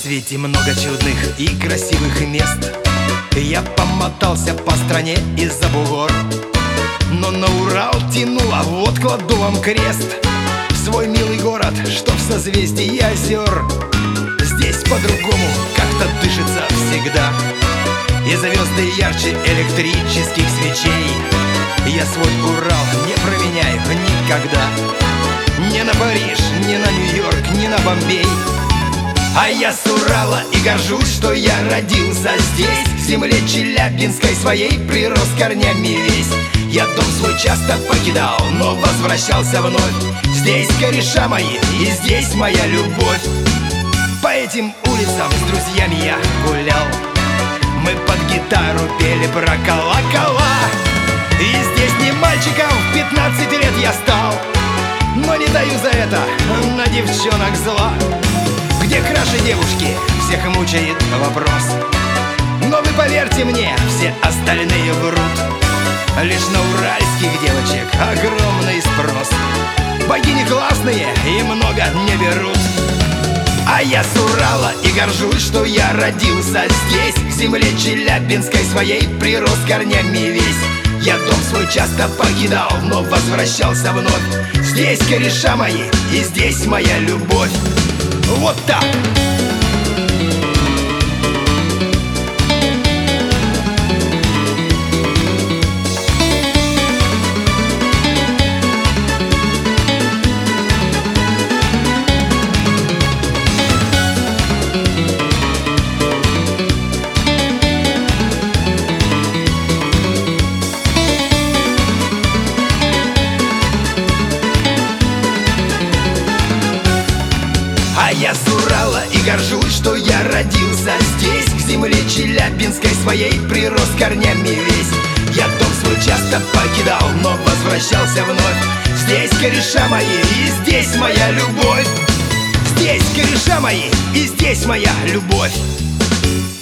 свете много чудных и красивых мест. Я помотался по стране из-за бугор, но на Урал тянула, вот кладу вам крест. В свой милый город, что в созвездии озер. Здесь по-другому как-то дышится всегда, и звезды ярче электрических свечей. Я свой Урал не променяю никогда, ни на Париж, ни на Нью-Йорк, ни на Бомбей. А я с Урала и горжусь, что я родился здесь, в земле Челябинской своей прирос корнями весь. Я дом свой часто покидал, но возвращался вновь. Здесь кореша мои и здесь моя любовь. По этим улицам с друзьями я гулял, мы под гитару пели про колокола. И здесь не мальчиком в 15 лет я стал, но не даю за это на девчонок зла. Где краше девушки, всех мучает вопрос, но вы поверьте мне, все остальные врут. Лишь на уральских девочек огромный спрос, богини классные и много не берут. А я с Урала и горжусь, что я родился здесь, в земле Челябинской своей прирос корнями весь. Я дом свой часто покидал, но возвращался вновь. Здесь кореша мои и здесь моя любовь. Вот так! А я с Урала и горжусь, что я родился здесь, в земле Челябинской своей прирос корнями весь. Я дом свой часто покидал, но возвращался вновь. Здесь кореша мои и здесь моя любовь. Здесь кореша мои и здесь моя любовь.